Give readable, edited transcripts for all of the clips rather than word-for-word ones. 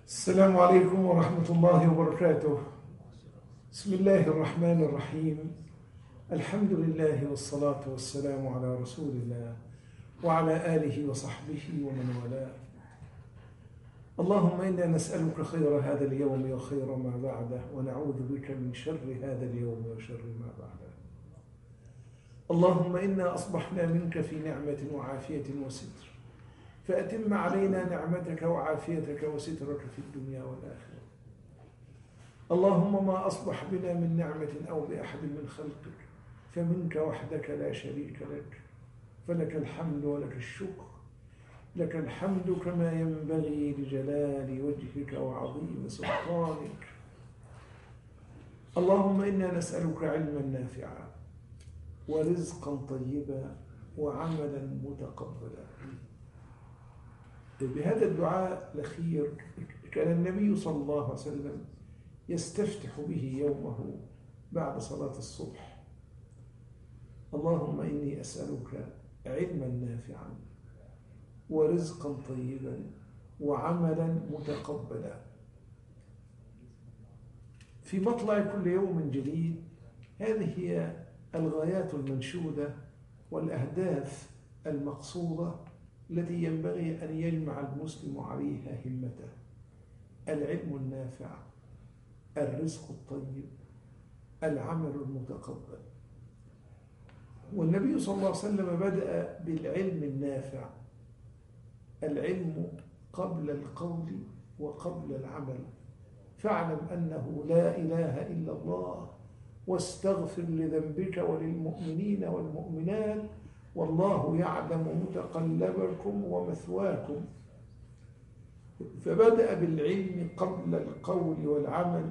السلام عليكم ورحمة الله وبركاته. بسم الله الرحمن الرحيم. الحمد لله والصلاة والسلام على رسول الله وعلى آله وصحبه ومن والاه. اللهم إنا نسألك خير هذا اليوم وخير ما بعده، ونعوذ بك من شر هذا اليوم وشر ما بعده. اللهم إنا أصبحنا منك في نعمة وعافية وستر، فأتم علينا نعمتك وعافيتك وسترك في الدنيا والآخرة. اللهم ما أصبح بنا من نعمة أو بأحد من خلقك فمنك وحدك لا شريك لك، فلك الحمد ولك الشكر. لك الحمد كما ينبغي لجلال وجهك وعظيم سلطانك. اللهم إنا نسألك علما نافعا ورزقا طيبا وعملا متقبلا. بهذا الدعاء الأخير كان النبي صلى الله عليه وسلم يستفتح به يومه بعد صلاة الصبح: اللهم إني أسألك علما نافعا ورزقا طيبا وعملا متقبلا. في مطلع كل يوم جديد هذه هي الغايات المنشودة والأهداف المقصودة التي ينبغي أن يجمع المسلم عليها همته: العلم النافع، الرزق الطيب، العمل المتقبل. والنبي صلى الله عليه وسلم بدأ بالعلم النافع. العلم قبل القول وقبل العمل. فاعلم أنه لا إله إلا الله، واستغفر لذنبك وللمؤمنين والمؤمنات، والله يعلم متقلبكم ومثواكم. فبدأ بالعلم قبل القول والعمل،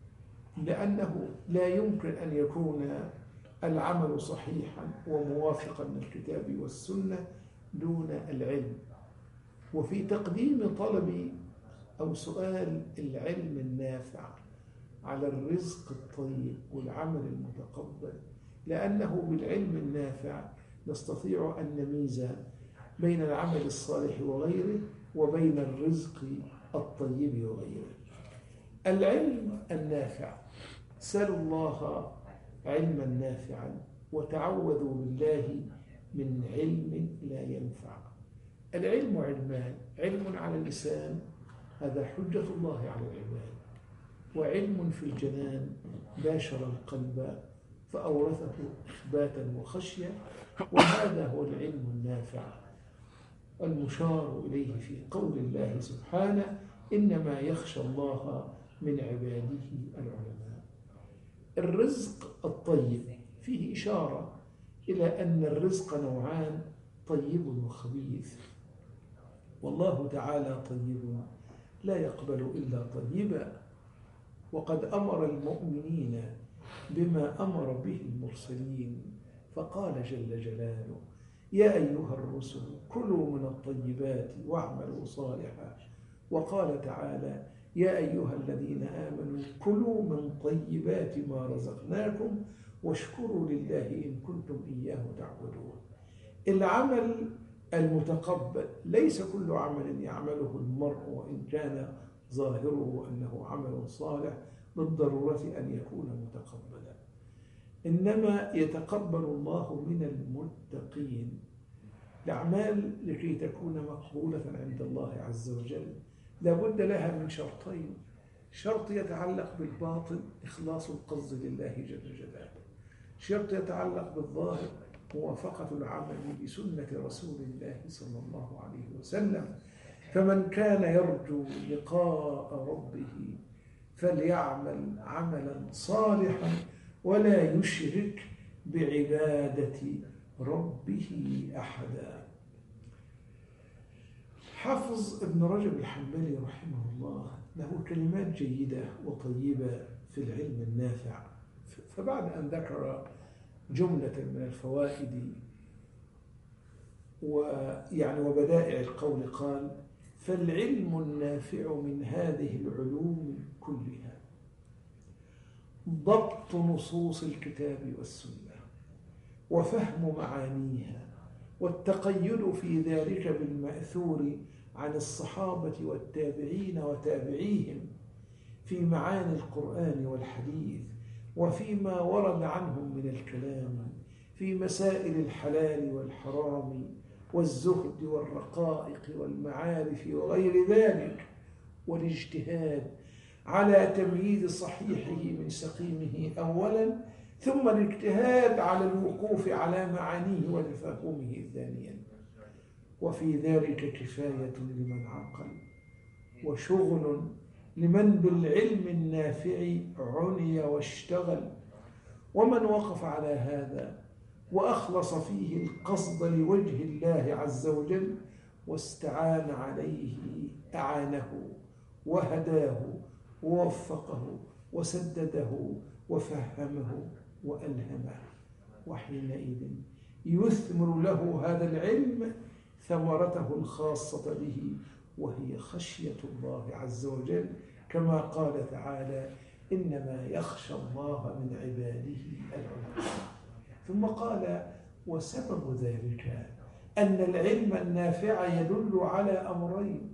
لأنه لا يمكن أن يكون العمل صحيحا وموافقا للكتاب والسنة دون العلم. وفي تقديم طلب أو سؤال العلم النافع على الرزق الطيب والعمل المتقبل، لأنه بالعلم النافع نستطيع أن نميز بين العمل الصالح وغيره وبين الرزق الطيب وغيره. العلم النافع: سلوا الله علما نافعا وتعوذوا بالله من علم لا ينفع. العلم علمان: علم على اللسان، هذا حجة الله على العباد، وعلم في الجنان باشر القلب فأورثه إخباتا وخشية، وهذا هو العلم النافع المشار إليه في قول الله سبحانه: إنما يخشى الله من عباده العلماء. الرزق الطيب فيه إشارة إلى أن الرزق نوعان: طيب وخبيث. والله تعالى طيب لا يقبل إلا طيبا، وقد أمر المؤمنين بما أمر به المرسلين، فقال جل جلاله: يا أيها الرسل كلوا من الطيبات واعملوا صالحا. وقال تعالى: يا أيها الذين آمنوا كلوا من طيبات ما رزقناكم واشكروا لله إن كنتم إياه تعبدون. العمل المتقبل: ليس كل عمل يعمله المرء وإن كان ظاهره أنه عمل صالح بالضرورة أن يكون متقبلا، إنما يتقبل الله من المتقين. الأعمال لكي تكون مقبولة عند الله عز وجل لابد لها من شرطين: شرط يتعلق بالباطن، إخلاص القصد لله جل جلاله; شرط يتعلق بالظاهر، موافقة العمل بسنة رسول الله صلى الله عليه وسلم. فمن كان يرجو لقاء ربه فليعمل عملا صالحا ولا يشرك بعبادة ربه أحدا. حافظ ابن رجب الحنبلي رحمه الله له كلمات جيدة وطيبة في العلم النافع، فبعد أن ذكر جملة من الفوائد وبدائع القول قال: فالعلم النافع من هذه العلوم كلها ضبط نصوص الكتاب والسنة وفهم معانيها، والتقيد في ذلك بالمأثور عن الصحابة والتابعين وتابعيهم في معاني القرآن والحديث، وفيما ورد عنهم من الكلام في مسائل الحلال والحرام والزهد والرقائق والمعارف وغير ذلك، والاجتهاد على تمييز صحيحه من سقيمه أولا، ثم الاجتهاد على الوقوف على معانيه وتفهمه ثانيا. وفي ذلك كفاية لمن عقل، وشغل لمن بالعلم النافع عني واشتغل. ومن وقف على هذا وأخلص فيه القصد لوجه الله عز وجل واستعان عليه أعانه وهداه ووفقه وسدده وفهمه وألهمه، وحينئذ يثمر له هذا العلم ثمرته الخاصة به، وهي خشية الله عز وجل، كما قال تعالى: إنما يخشى الله من عباده العلماء. ثم قال: وسبب ذلك أن العلم النافع يدل على أمرين.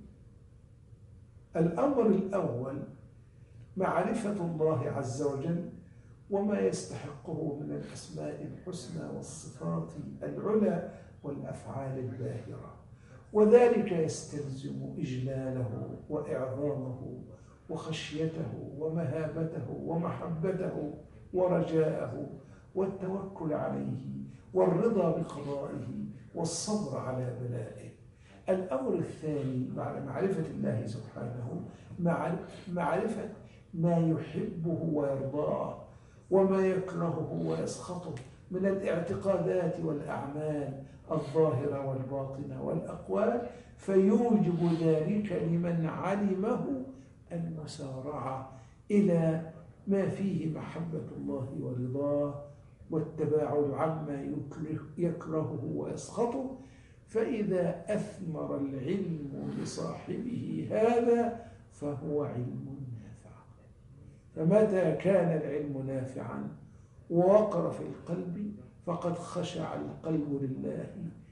الأمر الأول معرفة الله عز وجل وما يستحقه من الأسماء الحسنى والصفات العلى والأفعال الباهرة، وذلك يستلزم إجلاله وإعظامه وخشيته ومهابته ومحبته ورجاءه والتوكل عليه والرضا بقضائه والصبر على بلائه. الأمر الثاني بعد معرفة الله سبحانه معرفة ما يحبه ويرضاه وما يكرهه ويسخطه من الاعتقادات والأعمال الظاهرة والباطنة والأقوال، فيوجب ذلك لمن علمه المسارعة إلى ما فيه محبة الله ورضاه والتباعد عما يكرهه ويسخطه. فإذا أثمر العلم لصاحبه هذا فهو علم نافع. فمتى كان العلم نافعا ووقر في القلب فقد خشع القلب لله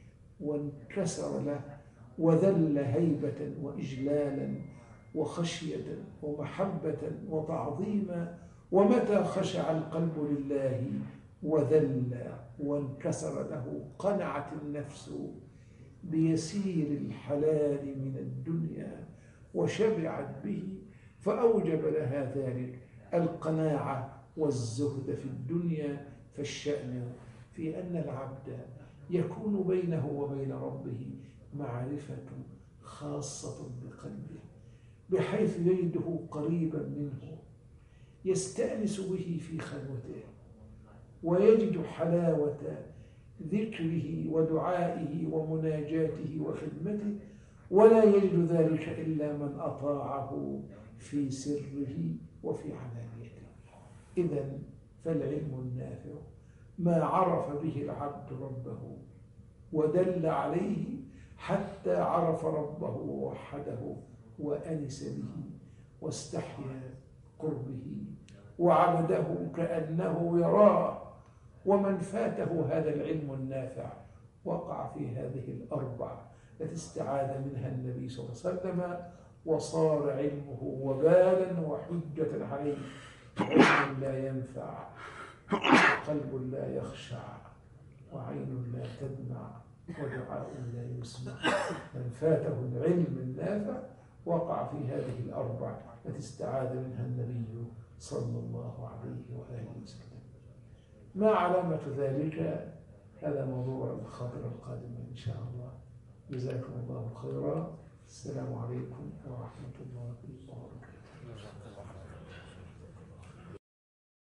وانكسر له وذل هيبة وإجلالا وخشية ومحبة وتعظيما. ومتى خشع القلب لله وذل وانكسر له قنعت النفس بيسير الحلال من الدنيا وشبعت به، فأوجب لها ذلك القناعة والزهد في الدنيا. فالشأن في أن العبد يكون بينه وبين ربه معرفة خاصة بقلبه، بحيث يجده قريبا منه يستأنس به في خلوته، ويجد حلاوة ذكره ودعائه ومناجاته وخدمته، ولا يجد ذلك إلا من أطاعه في سره وفي علانيته. إذن فالعلم النافع ما عرف به العبد ربه ودل عليه حتى عرف ربه ووحده وأنس به واستحيا قربه وعبده كأنه يراه. ومن فاته هذا العلم النافع وقع في هذه الأربع التي استعاذ منها النبي صلى الله عليه وسلم، وصار علمه وبالا وحجة عليه. علم لا ينفع، وقلب لا يخشع، وعين لا تدمع، ودعاء لا يسمع. من فاته العلم النافع وقع في هذه الأربع التي استعاذ منها النبي صلى الله عليه وآله وسلم. ما علامة ذلك؟ هذا موضوع الخاطر القادم إن شاء الله. جزاكم الله خيرا. السلام عليكم ورحمة الله وبركاته.